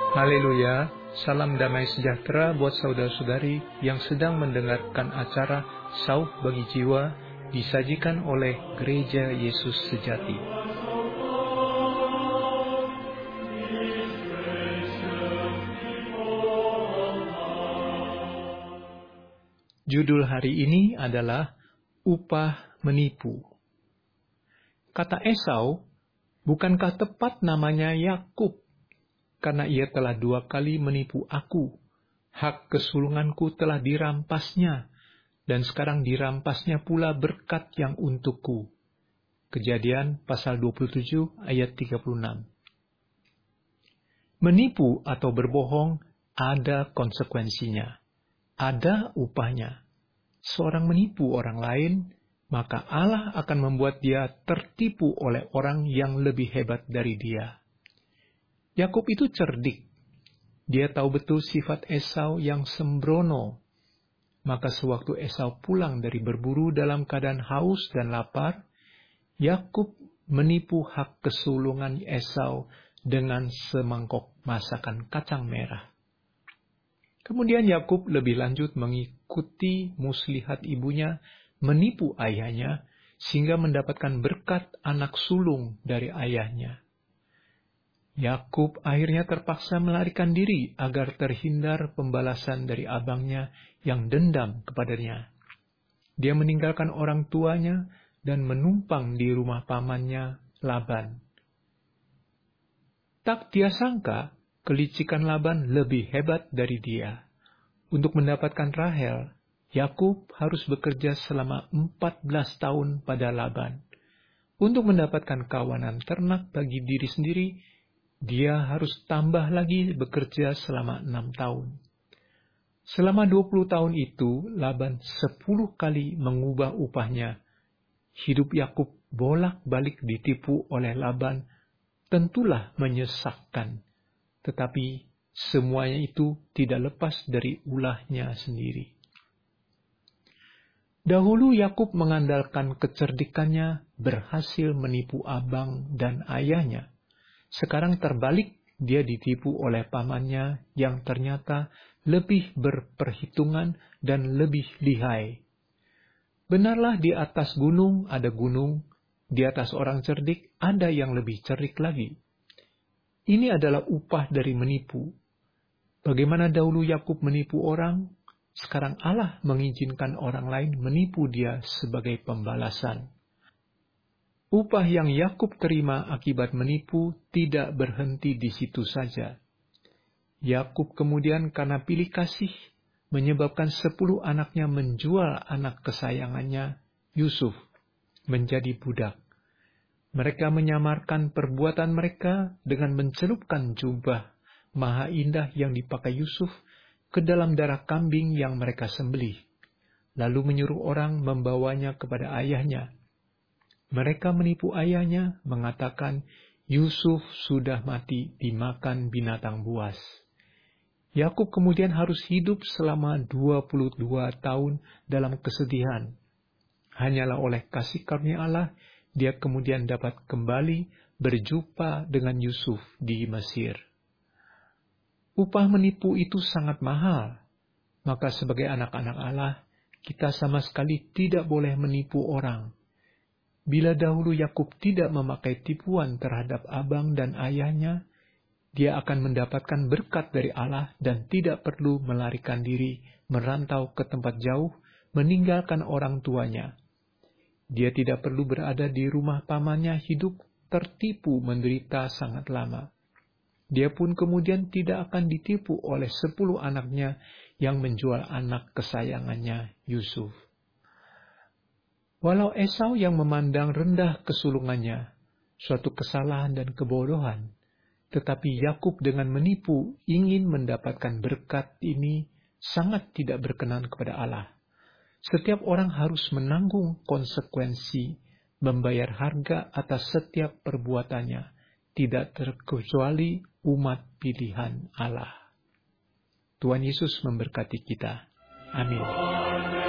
Haleluya, salam damai sejahtera buat saudara-saudari yang sedang mendengarkan acara Sauh Bagi Jiwa disajikan oleh Gereja Yesus Sejati. Judul hari ini adalah Upah Menipu. Kata Esau, bukankah tepat namanya Yakub? Karena ia telah 2 kali menipu aku. Hak kesulunganku telah dirampasnya, dan sekarang dirampasnya pula berkat yang untukku. Kejadian pasal 27 ayat 36. Menipu atau berbohong ada konsekuensinya. Ada upahnya. Seorang menipu orang lain, maka Allah akan membuat dia tertipu oleh orang yang lebih hebat dari dia. Yakub itu cerdik. Dia tahu betul sifat Esau yang sembrono. Maka sewaktu Esau pulang dari berburu dalam keadaan haus dan lapar, Yakub menipu hak kesulungan Esau dengan semangkok masakan kacang merah. Kemudian Yakub lebih lanjut mengikuti muslihat ibunya menipu ayahnya sehingga mendapatkan berkat anak sulung dari ayahnya. Yakub akhirnya terpaksa melarikan diri agar terhindar pembalasan dari abangnya yang dendam kepadanya. Dia meninggalkan orang tuanya dan menumpang di rumah pamannya Laban. Tak dia sangka, kelicikan Laban lebih hebat dari dia. Untuk mendapatkan Rahel, Yakub harus bekerja selama 14 tahun pada Laban. Untuk mendapatkan kawanan ternak bagi diri sendiri, dia harus tambah lagi bekerja selama 6 tahun. Selama 20 tahun itu, Laban 10 kali mengubah upahnya. Hidup Yakub bolak-balik ditipu oleh Laban, tentulah menyesakkan. Tetapi semuanya itu tidak lepas dari ulahnya sendiri. Dahulu Yakub mengandalkan kecerdikannya berhasil menipu abang dan ayahnya. Sekarang terbalik, dia ditipu oleh pamannya yang ternyata lebih berperhitungan dan lebih lihai. Benarlah di atas gunung ada gunung, di atas orang cerdik ada yang lebih cerdik lagi. Ini adalah upah dari menipu. Bagaimana dahulu Yakub menipu orang, sekarang Allah mengizinkan orang lain menipu dia sebagai pembalasan. Upah yang Yakub terima akibat menipu tidak berhenti di situ saja. Yakub kemudian karena pilih kasih menyebabkan 10 anaknya menjual anak kesayangannya, Yusuf, menjadi budak. Mereka menyamarkan perbuatan mereka dengan mencelupkan jubah maha indah yang dipakai Yusuf ke dalam darah kambing yang mereka sembelih, lalu menyuruh orang membawanya kepada ayahnya. Mereka menipu ayahnya, mengatakan Yusuf sudah mati dimakan binatang buas. Yakub kemudian harus hidup selama 22 tahun dalam kesedihan. Hanyalah oleh kasih karunia Allah, dia kemudian dapat kembali berjumpa dengan Yusuf di Mesir. Upah menipu itu sangat mahal. Maka sebagai anak-anak Allah, kita sama sekali tidak boleh menipu orang. Bila dahulu Yakub tidak memakai tipuan terhadap abang dan ayahnya, dia akan mendapatkan berkat dari Allah dan tidak perlu melarikan diri, merantau ke tempat jauh, meninggalkan orang tuanya. Dia tidak perlu berada di rumah pamannya hidup tertipu menderita sangat lama. Dia pun kemudian tidak akan ditipu oleh 10 anaknya yang menjual anak kesayangannya Yusuf. Walau Esau yang memandang rendah kesulungannya, suatu kesalahan dan kebodohan, tetapi Yakub dengan menipu ingin mendapatkan berkat ini sangat tidak berkenan kepada Allah. Setiap orang harus menanggung konsekuensi, membayar harga atas setiap perbuatannya, tidak terkecuali umat pilihan Allah. Tuhan Yesus memberkati kita. Amin.